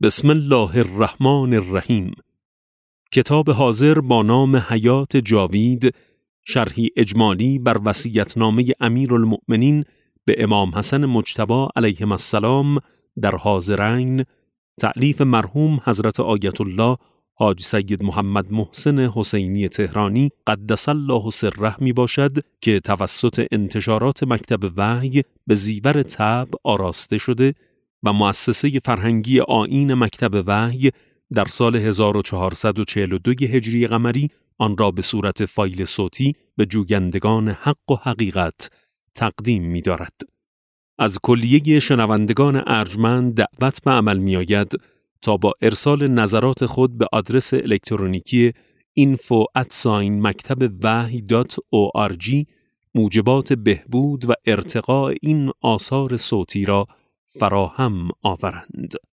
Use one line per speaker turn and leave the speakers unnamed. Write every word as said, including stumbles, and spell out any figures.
بسم الله الرحمن الرحیم. کتاب حاضر با نام حیات جاوید، شرحی اجمالی بر وصیت‌نامه امیرالمؤمنین به امام حسن مجتبی علیه السلام در حاضرین، تألیف مرحوم حضرت آیت الله حاج سید محمد محسن حسینی تهرانی قدس الله سره می باشد که توسط انتشارات مکتب وحی به زیور طبع آراسته شده و مؤسسه فرهنگی آیین مکتب وحی در سال هزار و چهارصد و چهل و دو هجری قمری آن را به صورت فایل صوتی به جویندگان حق و حقیقت تقدیم می دارد. از کلیه شنوندگان ارجمند دعوت به عمل می آید تا با ارسال نظرات خود به آدرس الکترونیکی اینفو ات مکتب وحی دات او آر جی موجبات بهبود و ارتقاء این آثار صوتی را فراهم آورند.